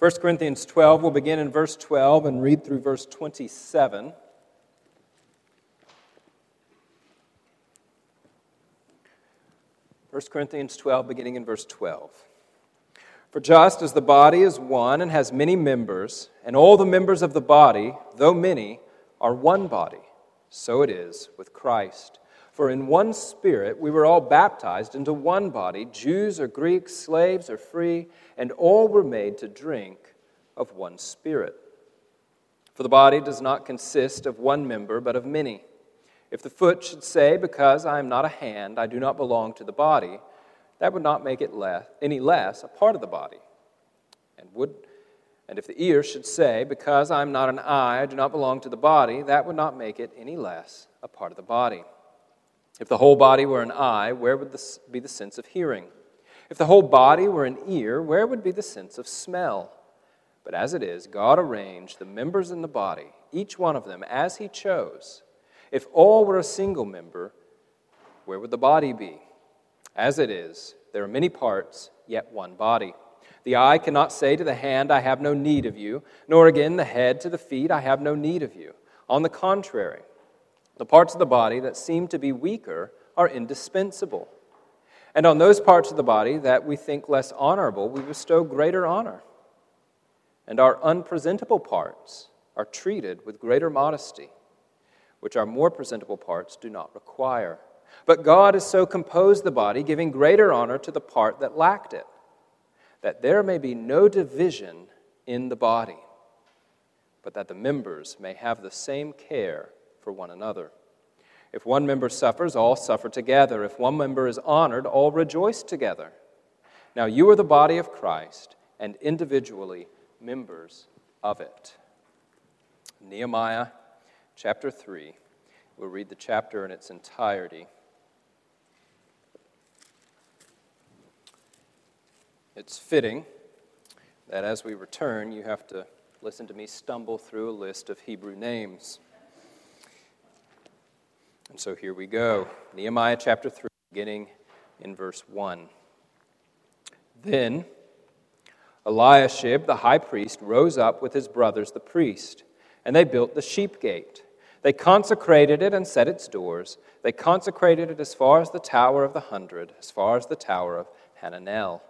1 Corinthians 12, we'll begin in verse 12 and read through verse 27. First Corinthians 12, beginning in verse 12. For just as the body is one and has many members, and all the members of the body, though many, are one body, so it is with Christ. For in one Spirit we were all baptized into one body, Jews or Greeks, slaves or free, and all were made to drink of one Spirit. For the body does not consist of one member, but of many. If the foot should say, because I am not a hand, I do not belong to the body, that would not make it any less a part of the body. And if the ear should say, because I am not an eye, I do not belong to the body, that would not make it any less a part of the body. If the whole body were an eye, where would be the sense of hearing? If the whole body were an ear, where would be the sense of smell? But as it is, God arranged the members in the body, each one of them as He chose. If all were a single member, where would the body be? As it is, there are many parts, yet one body. The eye cannot say to the hand, I have no need of you, nor again the head to the feet, I have no need of you. On the contrary, the parts of the body that seem to be weaker are indispensable. And on those parts of the body that we think less honorable, we bestow greater honor. And our unpresentable parts are treated with greater modesty, which our more presentable parts do not require. But God has so composed the body, giving greater honor to the part that lacked it, that there may be no division in the body, but that the members may have the same care for one another. If one member suffers, all suffer together. If one member is honored, all rejoice together. Now you are the body of Christ, and individually members of it. Nehemiah chapter 3. We'll read the chapter in its entirety. It's fitting that as we return, you have to listen to me stumble through a list of Hebrew names. And so here we go. Nehemiah chapter 3, beginning in verse 1. Then Eliashib, the high priest, rose up with his brothers, the priest, and they built the sheep gate. They consecrated it and set its doors. They consecrated it as far as the Tower of the 100, as far as the Tower of Hananel.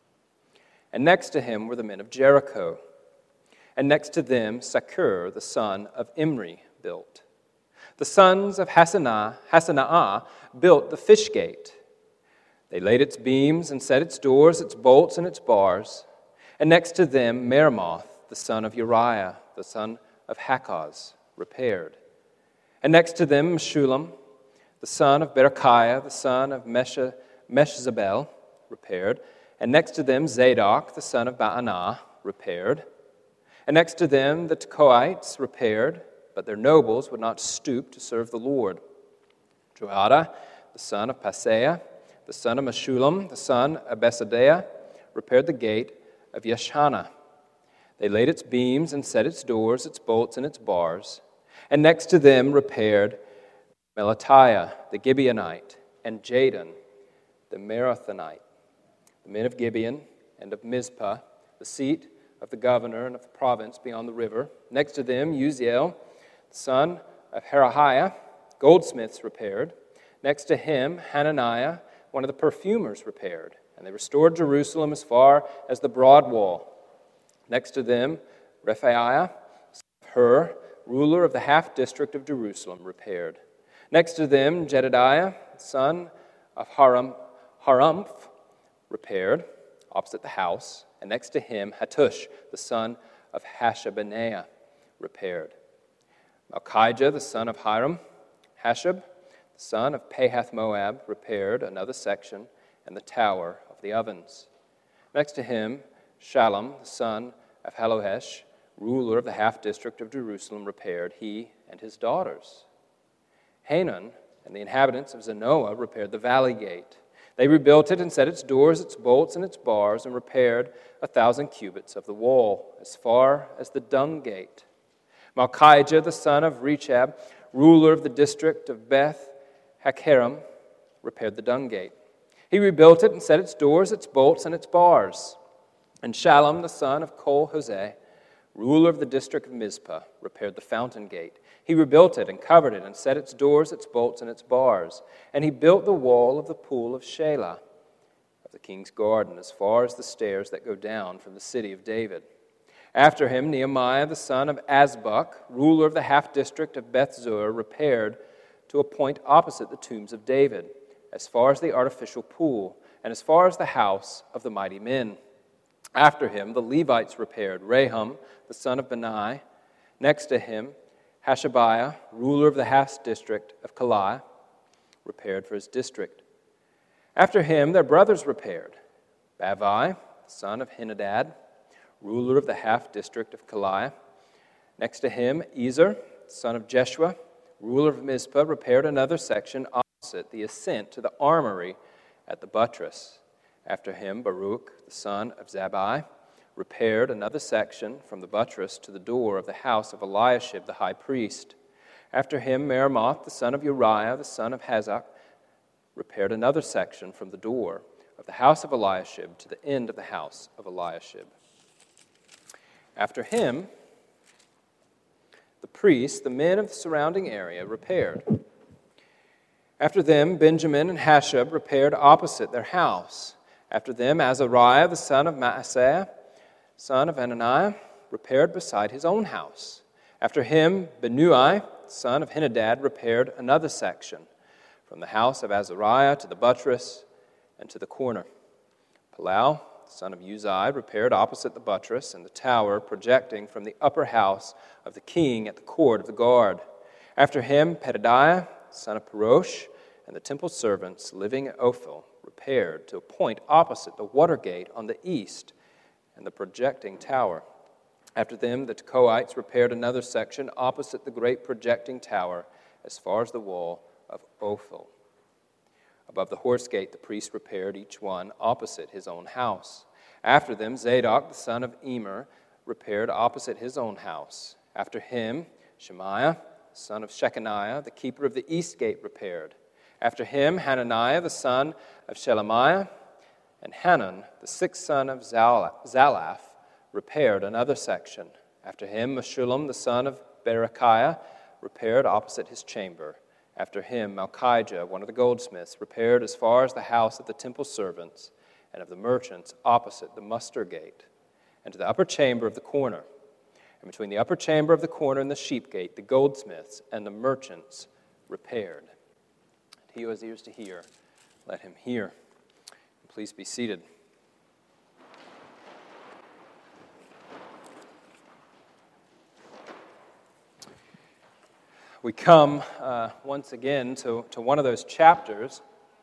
And next to him were the men of Jericho. And next to them Sakur, the son of Imri, built. The sons of Hassenaah built the fish gate. They laid its beams and set its doors, its bolts, and its bars. And next to them Meremoth, the son of Uriah, the son of Hakkoz, repaired. And next to them Meshullam, the son of Berechiah, the son of Meshzabel, repaired. And next to them Zadok, the son of Baanah, repaired. And next to them the Tekoites repaired, but their nobles would not stoop to serve the Lord. Joiada, the son of Paseah, the son of Meshullam, the son of Besadiah, repaired the gate of Yeshana. They laid its beams and set its doors, its bolts, and its bars. And next to them repaired Melatiah, the Gibeonite, and Jadon, the Marathonite, the men of Gibeon and of Mizpah, the seat of the governor and of the province beyond the river. Next to them Uziel, the son of Herahiah, goldsmiths repaired. Next to him Hananiah, one of the perfumers, repaired. And they restored Jerusalem as far as the broad wall. Next to them Rephaiah, son of Hur, ruler of the half district of Jerusalem, repaired. Next to them Jedediah, son of Harumph, repaired, opposite the house. And next to him Hattush, the son of Hashabneah, repaired. Malchijah, the son of Hiram, Hashab, the son of Pahath-Moab, repaired another section and the tower of the ovens. Next to him Shallum, the son of Halohesh, ruler of the half district of Jerusalem, repaired, he and his daughters. Hanan and the inhabitants of Zanoah repaired the valley gate. They rebuilt it and set its doors, its bolts, and its bars, and repaired 1,000 cubits of the wall, as far as the dung gate. Malchijah, the son of Rechab, ruler of the district of Beth Hakkerem, repaired the dung gate. He rebuilt it and set its doors, its bolts, and its bars. And Shallum, the son of Kol-Hoseh, ruler of the district of Mizpah, repaired the fountain gate. He rebuilt it and covered it and set its doors, its bolts, and its bars. And he built the wall of the pool of Shelah, of the king's garden, as far as the stairs that go down from the city of David. After him, Nehemiah, the son of Azbuk, ruler of the half-district of Beth-zur, repaired to a point opposite the tombs of David, as far as the artificial pool, and as far as the house of the mighty men. After him, the Levites repaired. Rahum, the son of Benai. Next to him, Hashabiah, ruler of the half-district of Keilah, repaired for his district. After him, their brothers repaired. Bavai, the son of Henadad, ruler of the half-district of Keilah. Next to him, Ezer, son of Jeshua, ruler of Mizpah, repaired another section opposite the ascent to the armory at the buttress. After him, Baruch, the son of Zabbai, repaired another section from the buttress to the door of the house of Eliashib the high priest. After him, Meremoth, the son of Uriah, the son of Hazak, repaired another section from the door of the house of Eliashib to the end of the house of Eliashib. After him, the priests, the men of the surrounding area, repaired. After them, Benjamin and Hashab repaired opposite their house. After them, Azariah, the son of Maaseiah, son of Ananiah, repaired beside his own house. After him, Benui, son of Henadad, repaired another section, from the house of Azariah to the buttress and to the corner. Palau, son of Uzai, repaired opposite the buttress and the tower projecting from the upper house of the king at the court of the guard. After him, Pedadiah, son of Parosh, and the temple servants living at Ophel repaired to a point opposite the water gate on the east and the projecting tower. After them, the Tekoites repaired another section opposite the great projecting tower as far as the wall of Ophel. Above the horse gate, the priests repaired each one opposite his own house. After them, Zadok, the son of Emer, repaired opposite his own house. After him, Shemaiah, son of Shechaniah, the keeper of the east gate, repaired. After him, Hananiah, the son of Shelemiah, and Hanan, the sixth son of Zalaph, repaired another section. After him, Meshullam, the son of Berechiah, repaired opposite his chamber. After him, Malchijah, one of the goldsmiths, repaired as far as the house of the temple servants and of the merchants opposite the muster gate, and to the upper chamber of the corner. And between the upper chamber of the corner and the sheep gate, the goldsmiths and the merchants repaired. And he who has ears to hear, let him hear. Please be seated. We come once again to one of those chapters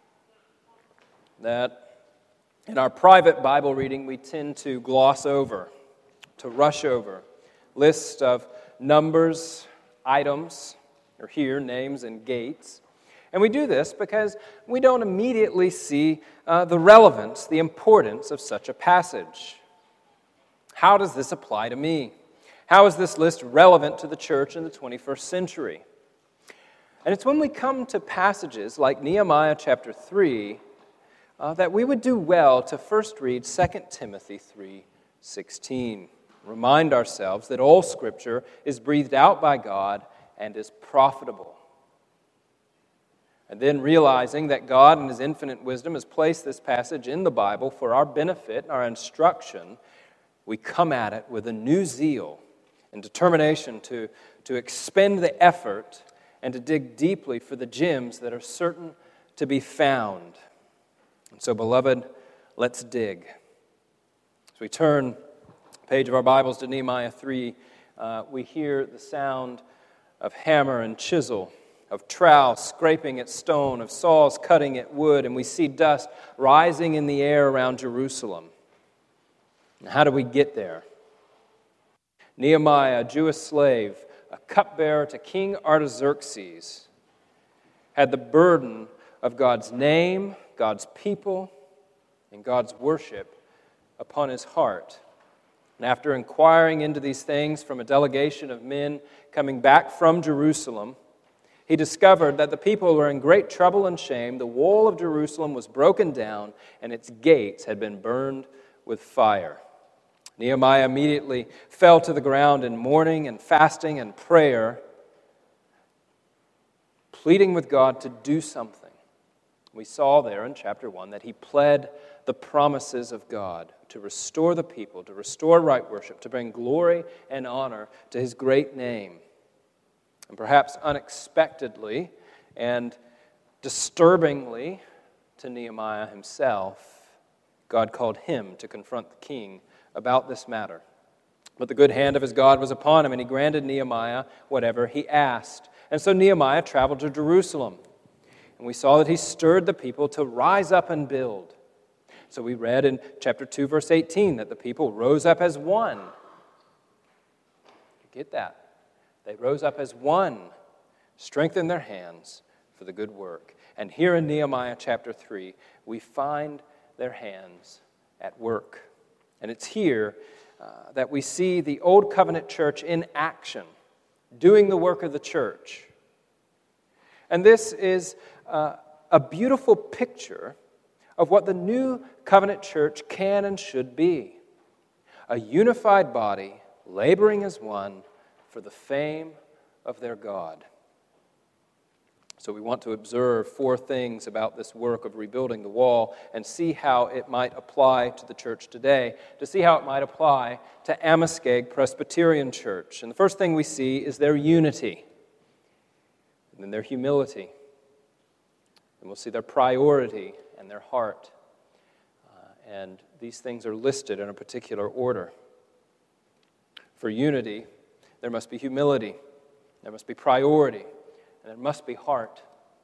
that in our private Bible reading we tend to gloss over, to rush over. List of numbers, items, or here, names and gates. And we do this because we don't immediately see the relevance, the importance of such a passage. How does this apply to me? How is this list relevant to the church in the 21st century? And it's when we come to passages like Nehemiah chapter 3 that we would do well to first read 2 Timothy 3:16. Remind ourselves that all Scripture is breathed out by God and is profitable. And then realizing that God in His infinite wisdom has placed this passage in the Bible for our benefit and our instruction, we come at it with a new zeal and determination to expend the effort and to dig deeply for the gems that are certain to be found. And so, beloved, let's dig. As we turn the page of our Bibles to Nehemiah 3, we hear the sound of hammer and chisel, of trowel scraping at stone, of saws cutting at wood, and we see dust rising in the air around Jerusalem. And how do we get there? Nehemiah, a Jewish slave, a cupbearer to King Artaxerxes, had the burden of God's name, God's people, and God's worship upon his heart. And after inquiring into these things from a delegation of men coming back from Jerusalem, he discovered that the people were in great trouble and shame. The wall of Jerusalem was broken down, and its gates had been burned with fire. Nehemiah immediately fell to the ground in mourning and fasting and prayer, pleading with God to do something. We saw there in chapter 1 that he pled the promises of God to restore the people, to restore right worship, to bring glory and honor to his great name. And perhaps unexpectedly and disturbingly to Nehemiah himself, God called him to confront the king about this matter. But the good hand of his God was upon him, and he granted Nehemiah whatever he asked. And so Nehemiah traveled to Jerusalem. And we saw that he stirred the people to rise up and build. So we read in chapter 2, verse 18, that the people rose up as one. You get that? They rose up as one, strengthened their hands for the good work. And here in Nehemiah chapter 3, we find their hands at work. And it's here that we see the Old Covenant church in action, doing the work of the church. And this is a beautiful picture of what the New Covenant church can and should be. A unified body, laboring as one for the fame of their God. So we want to observe 4 things about this work of rebuilding the wall and see how it might apply to the church today, to see how it might apply to Amoskeag Presbyterian Church. And the first thing we see is their unity, and then their humility. And we'll see their priority and their heart. And these things are listed in a particular order. For unity, there must be humility, there must be priority, and there must be heart.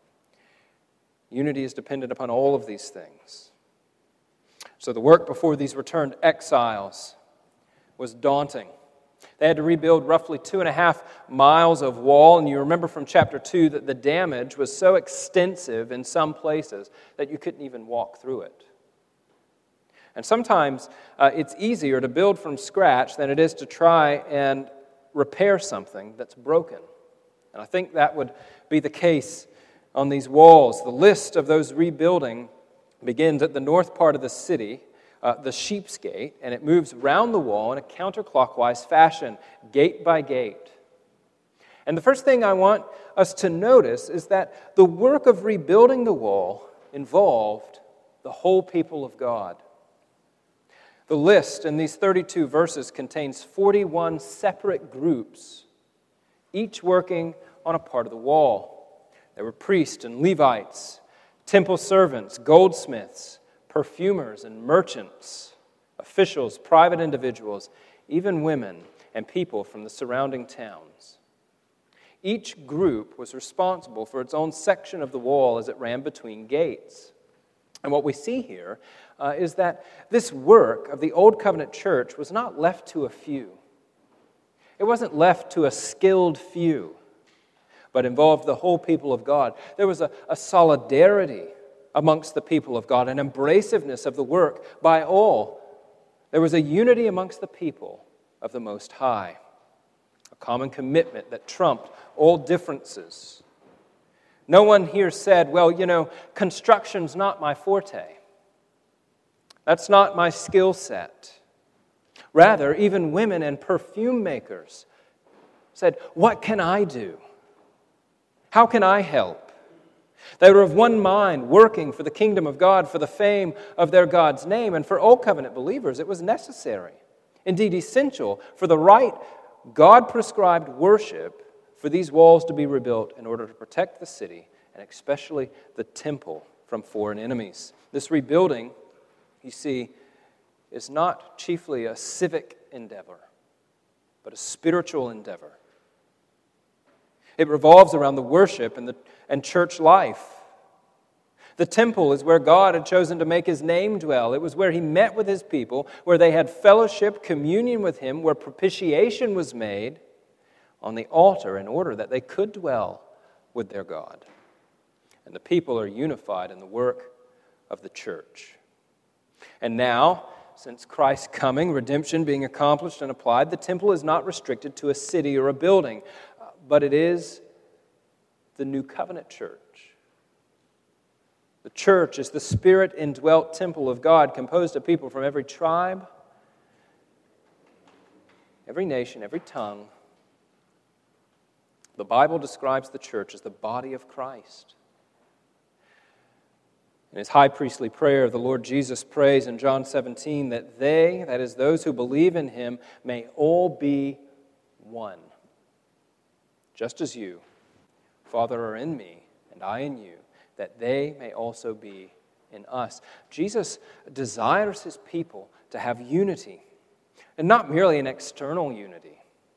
Unity is dependent upon all of these things. So the work before these returned exiles was daunting. They had to rebuild roughly 2.5 miles of wall, and you remember from chapter 2 that the damage was so extensive in some places that you couldn't even walk through it. And sometimes it's easier to build from scratch than it is to try and repair something that's broken. And I think that would be the case on these walls. The list of those rebuilding begins at the north part of the city, the Sheep's Gate, and it moves round the wall in a counterclockwise fashion, gate by gate. And the first thing I want us to notice is that the work of rebuilding the wall involved the whole people of God. The list in these 32 verses contains 41 separate groups, each working on a part of the wall. There were priests and Levites, temple servants, goldsmiths, perfumers and merchants, officials, private individuals, even women and people from the surrounding towns. Each group was responsible for its own section of the wall as it ran between gates. And what we see here is that this work of the Old Covenant church was not left to a few. It wasn't left to a skilled few, but involved the whole people of God. There was a solidarity amongst the people of God, an embraciveness of the work by all. There was a unity amongst the people of the Most High, a common commitment that trumped all differences. No one here said, well, construction's not my forte. That's not my skill set. Rather, even women and perfume makers said, what can I do? How can I help? They were of one mind, working for the kingdom of God, for the fame of their God's name. And for Old Covenant believers, it was necessary, indeed essential, for the right God-prescribed worship for these walls to be rebuilt in order to protect the city, and especially the temple, from foreign enemies. This rebuilding, you see, is not chiefly a civic endeavor, but a spiritual endeavor. It revolves around the worship and church life. The temple is where God had chosen to make his name dwell. It was where he met with his people, where they had fellowship, communion with him, where propitiation was made on the altar in order that they could dwell with their God. And the people are unified in the work of the church. And now, since Christ's coming, redemption being accomplished and applied, the temple is not restricted to a city or a building, but it is the New Covenant church. The church is the Spirit-indwelt temple of God, composed of people from every tribe every nation, every tongue. The Bible describes the church as the body of Christ. In his high priestly prayer, the Lord Jesus prays in John 17 that they, that is, those who believe in him, may all be one. Just as you, Father, are in me, and I in you, that they may also be in us. Jesus desires his people to have unity, and not merely an external unity,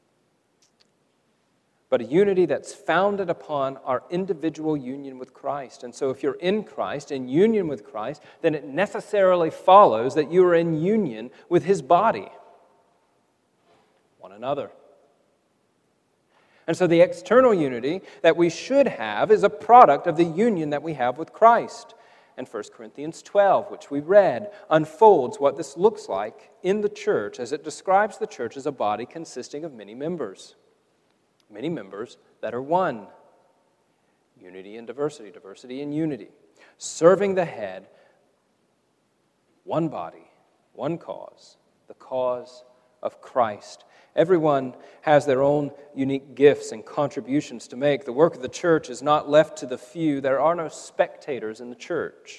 but a unity that's founded upon our individual union with Christ. And so if you're in Christ, in union with Christ, then it necessarily follows that you are in union with his body, one another. And so the external unity that we should have is a product of the union that we have with Christ. And 1 Corinthians 12, which we read, unfolds what this looks like in the church as it describes the church as a body consisting of many members. Many members that are one. Unity and diversity, diversity and unity. Serving the head, one body, one cause, the cause of Christ. Everyone has their own unique gifts and contributions to make. The work of the church is not left to the few. There are no spectators in the church.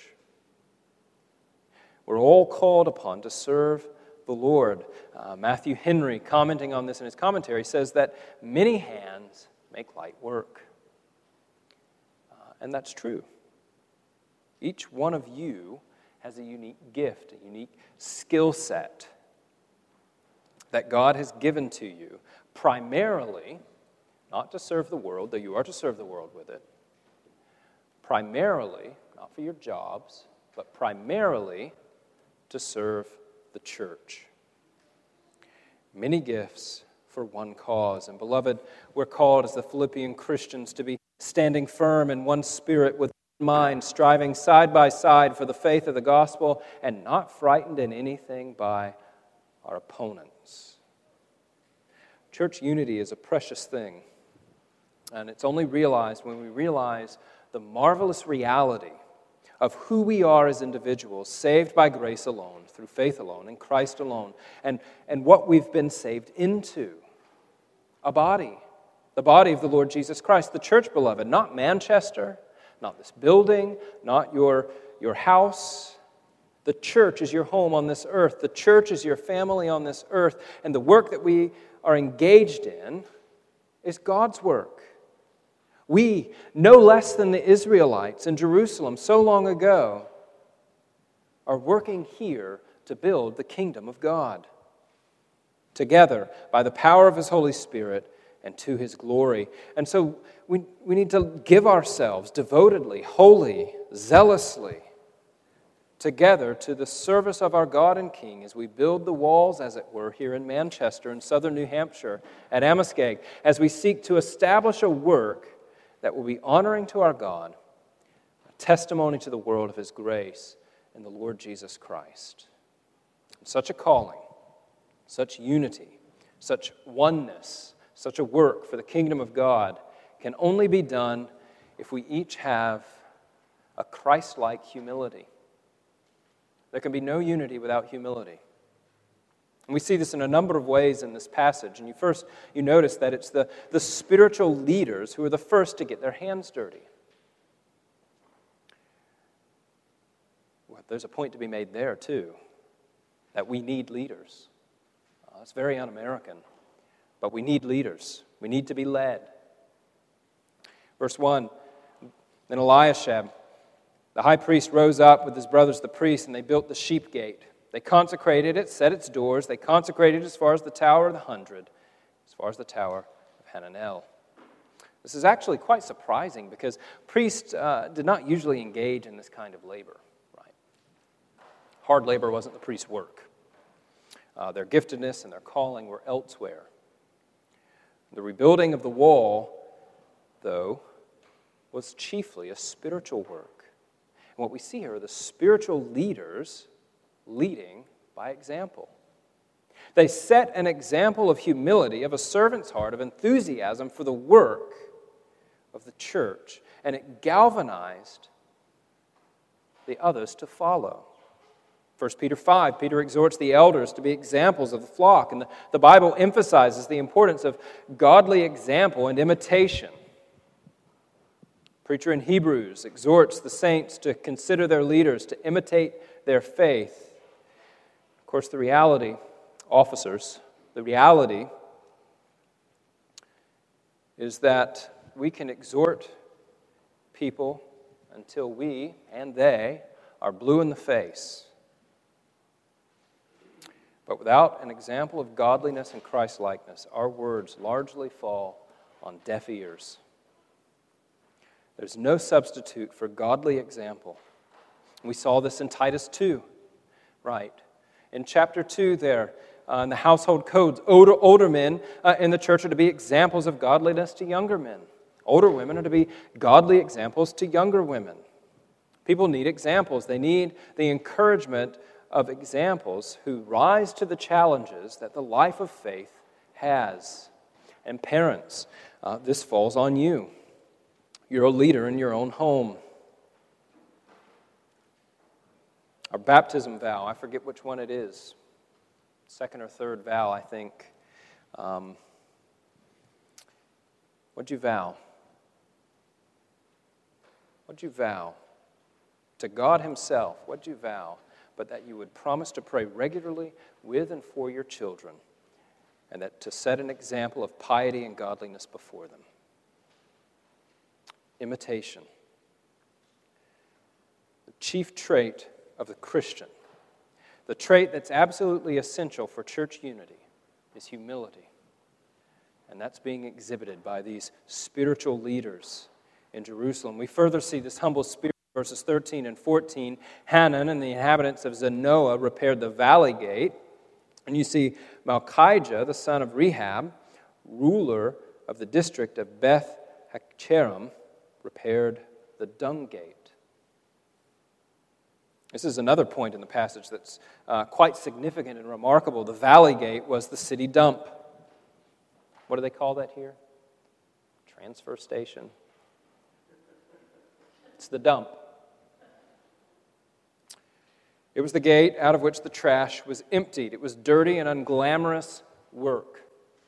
We're all called upon to serve the Lord. Matthew Henry, commenting on this in his commentary, says that many hands make light work. And that's true. Each one of you has a unique gift, a unique skill set that God has given to you, primarily, not to serve the world, though you are to serve the world with it, primarily, not for your jobs, but primarily to serve the church. Many gifts for one cause. And beloved, we're called as the Philippian Christians to be standing firm in one spirit with one mind, striving side by side for the faith of the gospel, and not frightened in anything by our opponents. Church unity is a precious thing, and it's only realized when we realize the marvelous reality of who we are as individuals, saved by grace alone, through faith alone, in Christ alone, and what we've been saved into. A body, the body of the Lord Jesus Christ, the church, beloved, not Manchester, not this building, not your house. The church is your home on this earth. The church is your family on this earth, and the work that we are engaged in is God's work. We, no less than the Israelites in Jerusalem so long ago, are working here to build the kingdom of God. Together, by the power of his Holy Spirit and to his glory. And so we need to give ourselves devotedly, wholly, zealously, together to the service of our God and King as we build the walls, as it were, here in Manchester, in southern New Hampshire, at Amoskeag, as we seek to establish a work that will be honoring to our God, a testimony to the world of his grace in the Lord Jesus Christ. Such a calling, such unity, such oneness, such a work for the kingdom of God can only be done if we each have a Christ-like humility. There can be no unity without humility. And we see this in a number of ways in this passage. And you notice that it's the spiritual leaders who are the first to get their hands dirty. Well, there's a point to be made there, too, that we need leaders. It's very un-American, but we need leaders. We need to be led. Verse 1, then Eliashib, the high priest, rose up with his brothers the priests, and they built the sheep gate. They consecrated it, set its doors. They consecrated it as far as the Tower of the 100, as far as the Tower of Hananel. This is actually quite surprising because priests did not usually engage in this kind of labor. Right? Hard labor wasn't the priest's work. Their giftedness and their calling were elsewhere. The rebuilding of the wall, though, was chiefly a spiritual work. And what we see here are the spiritual leaders leading by example. They set an example of humility, of a servant's heart, of enthusiasm for the work of the church, and it galvanized the others to follow. 1 Peter 5, Peter exhorts the elders to be examples of the flock, and the Bible emphasizes the importance of godly example and imitation. Preacher in Hebrews exhorts the saints to consider their leaders, to imitate their faith. Of course, the reality is that we can exhort people until we and they are blue in the face. But without an example of godliness and Christ-likeness, our words largely fall on deaf ears. There's no substitute for godly example. We saw this in Titus 2, right? In chapter 2 there, in the household codes, older men in the church are to be examples of godliness to younger men. Older women are to be godly examples to younger women. People need examples. They need the encouragement of examples who rise to the challenges that the life of faith has. And parents, this falls on you. You're a leader in your own home. Our baptism vow, I forget which one it is. Second or third vow, I think. What'd you vow? What'd you vow? To God Himself, what'd you vow? But that you would promise to pray regularly with and for your children, and that to set an example of piety and godliness before them. Imitation. The chief trait of the Christian, the trait that's absolutely essential for church unity, is humility. And that's being exhibited by these spiritual leaders in Jerusalem. We further see this humble spirit. Verses 13 and 14, Hanan and the inhabitants of Zanoah repaired the valley gate. And you see Malchijah, the son of Rehab, ruler of the district of Beth Haccherem, repaired the dung gate. This is another point in the passage that's quite significant and remarkable. The valley gate was the city dump. What do they call that here? Transfer station. It's the dump. It was the gate out of which the trash was emptied. It was dirty and unglamorous work.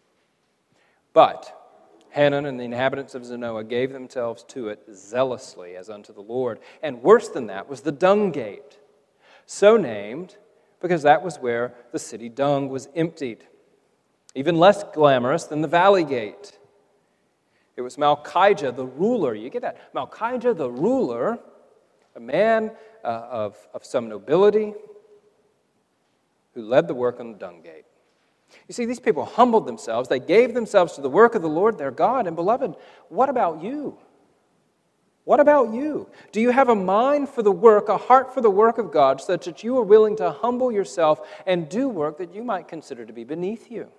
But Hanan and the inhabitants of Zanoah gave themselves to it zealously as unto the Lord. And worse than that was the dung gate, so named because that was where the city dung was emptied. Even less glamorous than the valley gate. It was Malchijah, the ruler. You get that? Malchijah, the ruler, a man of some nobility who led the work on the dung gate. You see, these people humbled themselves. They gave themselves to the work of the Lord their God. And beloved, what about you? What about you? Do you have a mind for the work, a heart for the work of God, such that you are willing to humble yourself and do work that you might consider to be beneath you?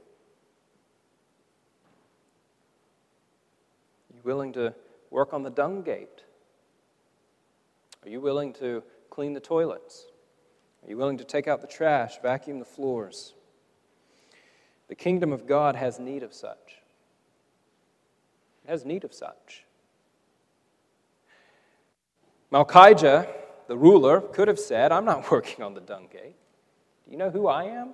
Are you willing to work on the dung gate? Are you willing to clean the toilets? Are you willing to take out the trash, vacuum the floors? The kingdom of God has need of such. It has need of such. Malchijah, the ruler, could have said, I'm not working on the dung gate. Do you know who I am?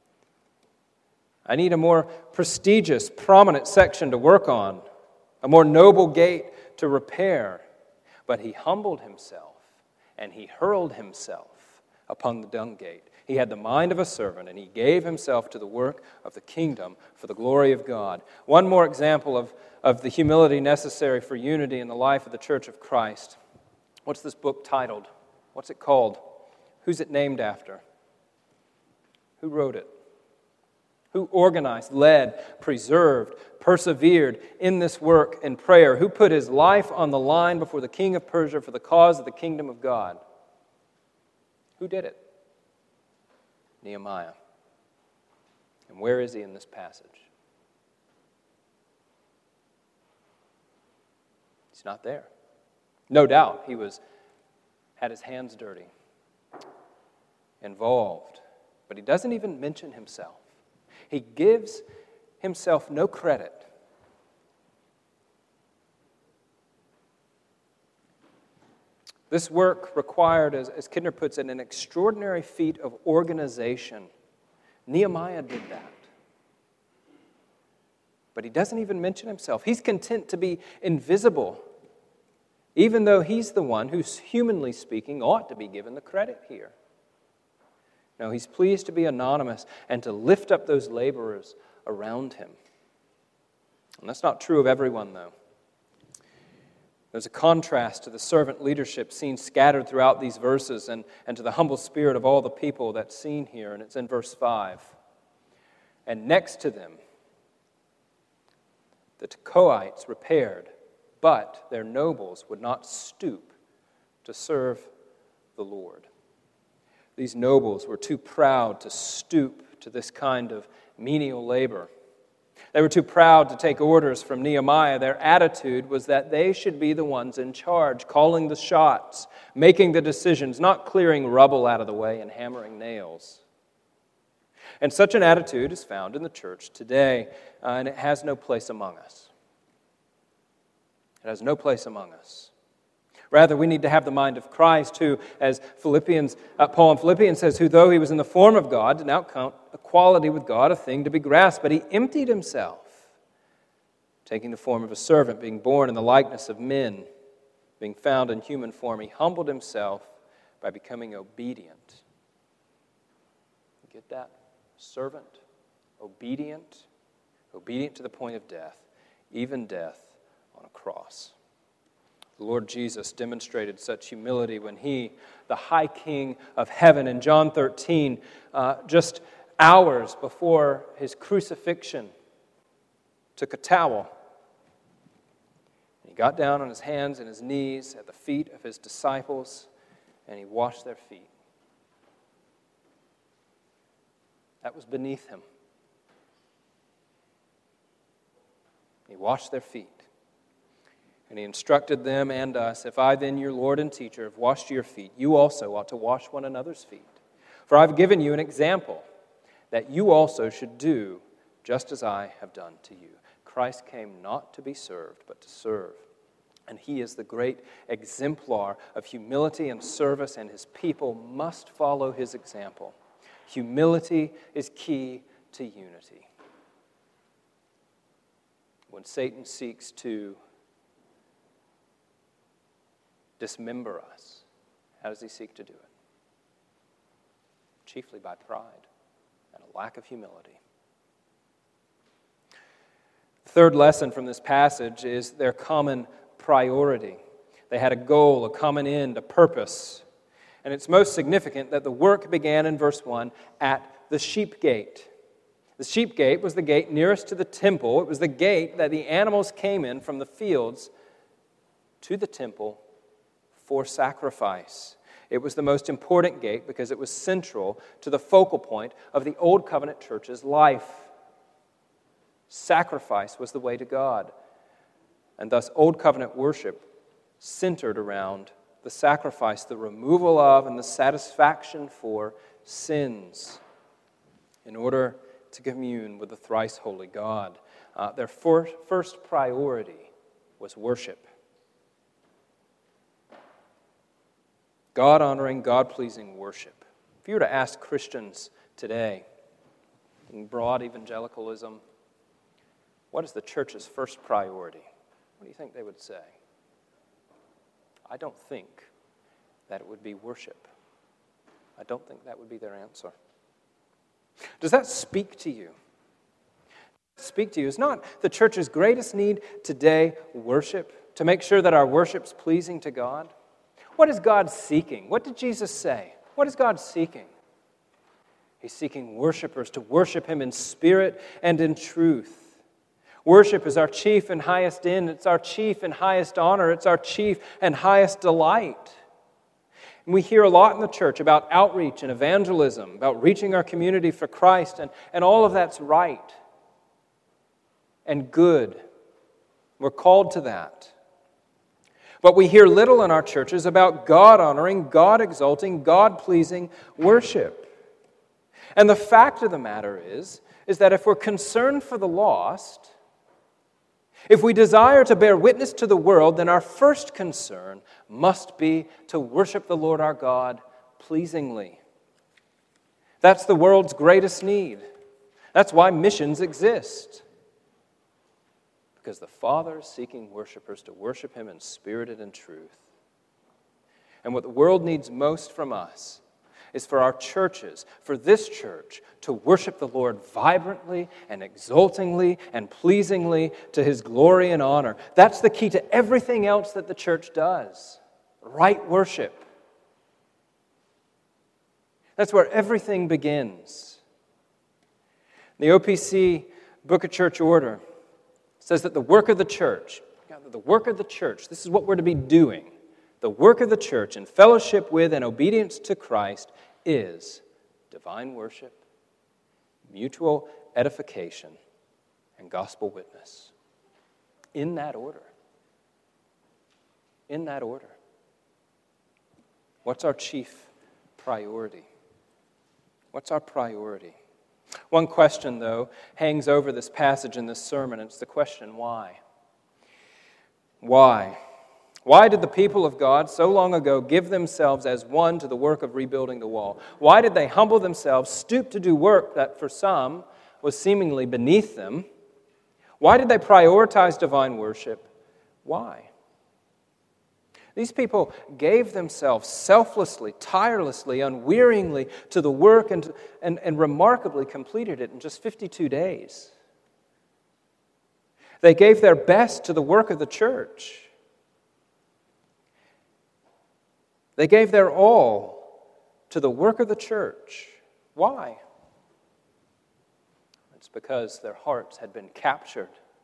I need a more prestigious, prominent section to work on, a more noble gate to repair. But he humbled himself, and he hurled himself upon the dung gate. He had the mind of a servant, and he gave himself to the work of the kingdom for the glory of God. One more example of the humility necessary for unity in the life of the Church of Christ. What's this book titled? What's it called? Who's it named after? Who wrote it? Who organized, led, preserved, persevered in this work and prayer? Who put his life on the line before the king of Persia for the cause of the kingdom of God? Who did it? Nehemiah. And where is he in this passage? He's not there. No doubt he had his hands dirty, involved, but he doesn't even mention himself. He gives himself no credit. This work required, as Kidner puts it, an extraordinary feat of organization. Nehemiah did that. But he doesn't even mention himself. He's content to be invisible, even though he's the one who's, humanly speaking, ought to be given the credit here. No, he's pleased to be anonymous and to lift up those laborers around him. And that's not true of everyone, though. There's a contrast to the servant leadership seen scattered throughout these verses and to the humble spirit of all the people that's seen here, and it's in verse 5. And next to them, the Tekoites repaired, but their nobles would not stoop to serve the Lord. These nobles were too proud to stoop to this kind of menial labor. They were too proud to take orders from Nehemiah. Their attitude was that they should be the ones in charge, calling the shots, making the decisions, not clearing rubble out of the way and hammering nails. And such an attitude is found in the church today, and it has no place among us. It has no place among us. Rather, we need to have the mind of Christ, who, as Paul in Philippians says, who though he was in the form of God, did not count equality with God a thing to be grasped, but he emptied himself, taking the form of a servant, being born in the likeness of men, being found in human form. He humbled himself by becoming obedient. You get that? Servant, obedient to the point of death, even death on a cross. The Lord Jesus demonstrated such humility when he, the high king of heaven, in John 13, just hours before his crucifixion, took a towel. He got down on his hands and his knees at the feet of his disciples, and he washed their feet. That was beneath him. He washed their feet. And he instructed them and us, if I then, your Lord and teacher, have washed your feet, you also ought to wash one another's feet. For I've given you an example that you also should do just as I have done to you. Christ came not to be served, but to serve. And he is the great exemplar of humility and service, and his people must follow his example. Humility is key to unity. When Satan seeks to dismember us, how does he seek to do it? Chiefly by pride and a lack of humility. The third lesson from this passage is their common priority. They had a goal, a common end, a purpose. And it's most significant that the work began in verse 1 at the sheep gate. The sheep gate was the gate nearest to the temple. It was the gate that the animals came in from the fields to the temple for sacrifice. It was the most important gate because it was central to the focal point of the Old Covenant church's life. Sacrifice was the way to God. And thus Old Covenant worship centered around the sacrifice, the removal of, and the satisfaction for sins in order to commune with the thrice holy God. Their first priority was worship. God-honoring, God-pleasing worship. If you were to ask Christians today, in broad evangelicalism, what is the church's first priority? What do you think they would say? I don't think that it would be worship. I don't think that would be their answer. Does that speak to you? Is not the church's greatest need today worship, to make sure that our worship's pleasing to God? What is God seeking? What did Jesus say? What is God seeking? He's seeking worshipers to worship him in spirit and in truth. Worship is our chief and highest end. It's our chief and highest honor. It's our chief and highest delight. And we hear a lot in the church about outreach and evangelism, about reaching our community for Christ, and all of that's right and good. We're called to that. But we hear little in our churches about God-honoring, God-exalting, God-pleasing worship. And the fact of the matter is that if we're concerned for the lost, If we desire to bear witness to the world, then our first concern must be to worship the Lord our God pleasingly. That's the world's greatest need. That's why missions exist. Because the Father is seeking worshipers to worship Him in spirit and in truth. And what the world needs most from us is for our churches, for this church, to worship the Lord vibrantly and exultingly and pleasingly to His glory and honor. That's the key to everything else that the church does. Right worship. That's where everything begins. The OPC Book of Church Order says that the work of the church, this is what we're to be doing. The work of the church in fellowship with and obedience to Christ is divine worship, mutual edification, and gospel witness. In that order. In that order. What's our chief priority? What's our priority? One question, though, hangs over this passage in this sermon. It's the question, why? Why? Why did the people of God so long ago give themselves as one to the work of rebuilding the wall? Why did they humble themselves, stoop to do work that for some was seemingly beneath them? Why did they prioritize divine worship? Why? These people gave themselves selflessly, tirelessly, unwearyingly to the work and remarkably completed it in just 52 days. They gave their best to the work of the church. They gave their all to the work of the church. Why? It's because their hearts had been captured.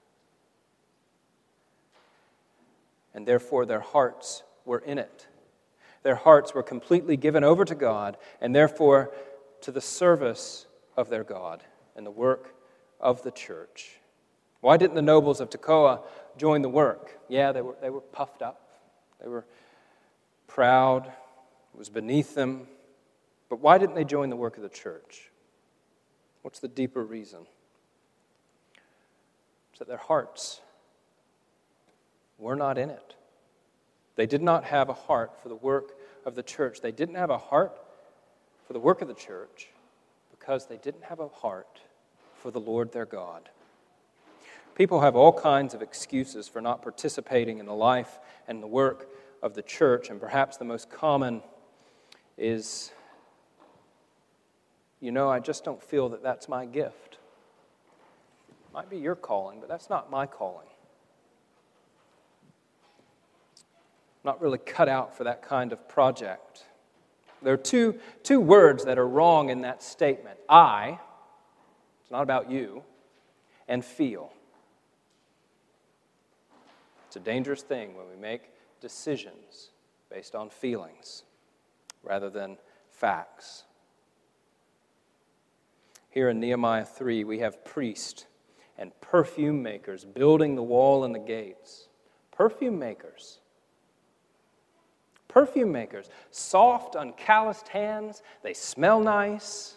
And therefore their hearts were in it. Their hearts were completely given over to God, and therefore to the service of their God and the work of the church. Why didn't the nobles of Tekoa join the work? Yeah, they were puffed up. They were proud. It was beneath them. But why didn't they join the work of the church? What's the deeper reason? It's that their hearts were not in it. They did not have a heart for the work of the church. They didn't have a heart for the work of the church because they didn't have a heart for the Lord their God. People have all kinds of excuses for not participating in the life and the work of the church, and perhaps the most common is, I just don't feel that that's my gift. Might be your calling, but that's not my calling. I'm not really cut out for that kind of project. There are two words that are wrong in that statement. I, it's not about you, and feel. It's a dangerous thing when we make decisions based on feelings rather than facts. Here in Nehemiah 3, we have priests and perfume makers building the wall and the gates. Perfume makers. Perfume makers. Soft, uncalloused hands. They smell nice.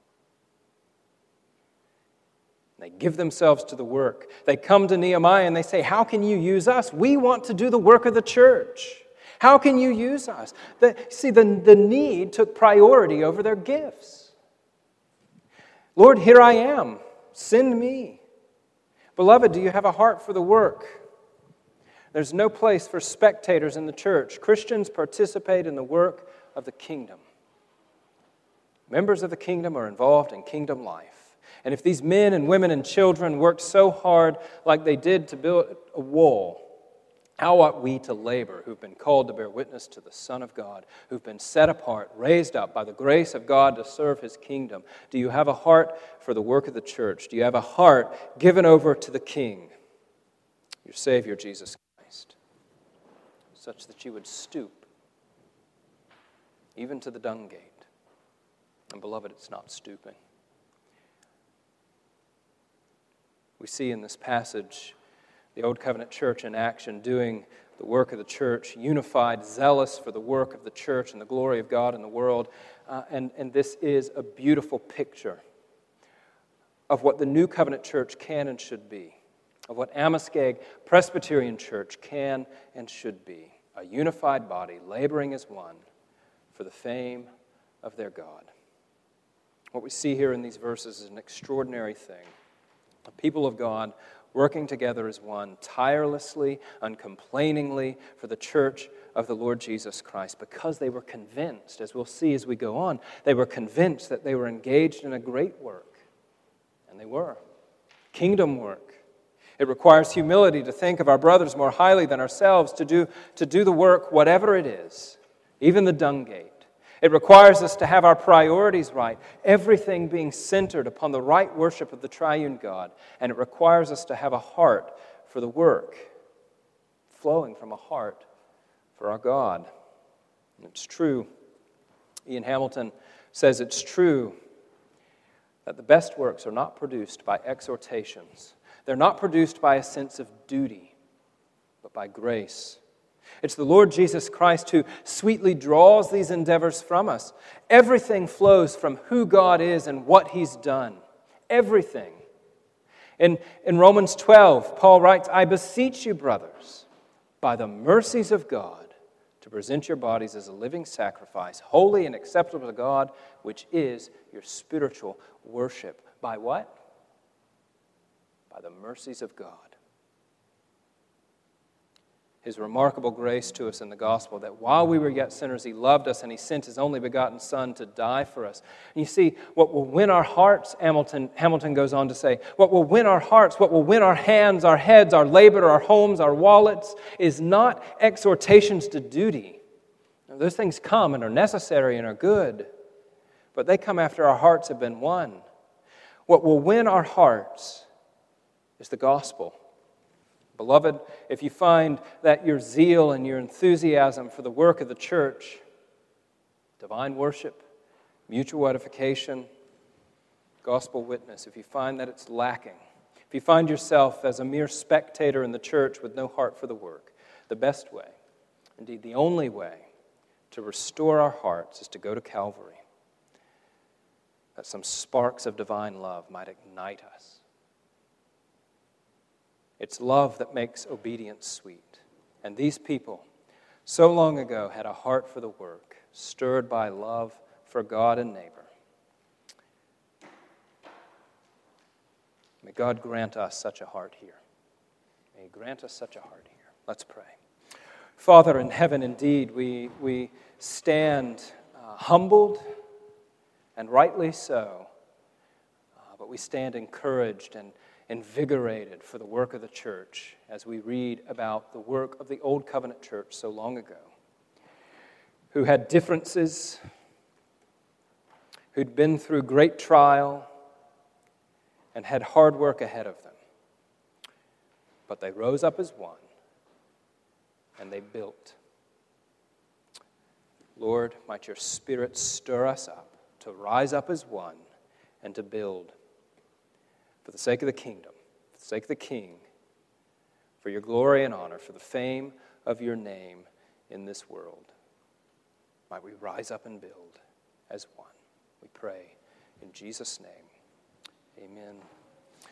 They give themselves to the work. They come to Nehemiah and they say, how can you use us? We want to do the work of the church. How can you use us? The need took priority over their gifts. Lord, here I am. Send me. Beloved, do you have a heart for the work? There's no place for spectators in the church. Christians participate in the work of the kingdom. Members of the kingdom are involved in kingdom life. And if these men and women and children worked so hard like they did to build a wall, how ought we to labor who've been called to bear witness to the Son of God, who've been set apart, raised up by the grace of God to serve His kingdom? Do you have a heart for the work of the church? Do you have a heart given over to the King, your Savior, Jesus Christ, such that you would stoop even to the dung gate? And beloved, it's not stooping. We see in this passage the Old Covenant church in action, doing the work of the church, unified, zealous for the work of the church and the glory of God in the world. And this is a beautiful picture of what the New Covenant church can and should be. of what Amoskeag Presbyterian Church can and should be, a unified body laboring as one for the fame of their God. What we see here in these verses is an extraordinary thing. The people of God working together as one, tirelessly, uncomplainingly for the church of the Lord Jesus Christ, because they were convinced, as we'll see as we go on, they were convinced that they were engaged in a great work. And they were. Kingdom work. It requires humility to think of our brothers more highly than ourselves, to do the work, whatever it is, even the dung gate. It requires us to have our priorities right, everything being centered upon the right worship of the triune God. And it requires us to have a heart for the work, flowing from a heart for our God. And it's true. Ian Hamilton says it's true that the best works are not produced by exhortations. They're not produced by a sense of duty, but by grace. It's the Lord Jesus Christ who sweetly draws these endeavors from us. Everything flows from who God is and what He's done. Everything. In Romans 12, Paul writes, I beseech you, brothers, by the mercies of God, to present your bodies as a living sacrifice, holy and acceptable to God, which is your spiritual worship. By what? By the mercies of God. His remarkable grace to us in the gospel, that while we were yet sinners, He loved us and He sent His only begotten Son to die for us. And you see, what will win our hearts, Hamilton goes on to say, what will win our hearts, what will win our hands, our heads, our labor, our homes, our wallets, is not exhortations to duty. Now, those things come and are necessary and are good, but they come after our hearts have been won. What will win our hearts is the gospel. Beloved, if you find that your zeal and your enthusiasm for the work of the church, divine worship, mutual edification, gospel witness, if you find that it's lacking, if you find yourself as a mere spectator in the church with no heart for the work, the best way, indeed the only way, to restore our hearts is to go to Calvary, that some sparks of divine love might ignite us. It's love that makes obedience sweet. And these people, so long ago, had a heart for the work, stirred by love for God and neighbor. May God grant us such a heart here. May He grant us such a heart here. Let's pray. Father in heaven, indeed, we stand humbled, and rightly so, but we stand encouraged and invigorated for the work of the church as we read about the work of the Old Covenant church so long ago, who had differences, who'd been through great trial, and had hard work ahead of them. But they rose up as one, and they built. Lord, might your Spirit stir us up to rise up as one and to build for the sake of the kingdom, for the sake of the King, for your glory and honor, for the fame of your name in this world. Might we rise up and build as one. We pray in Jesus' name. Amen.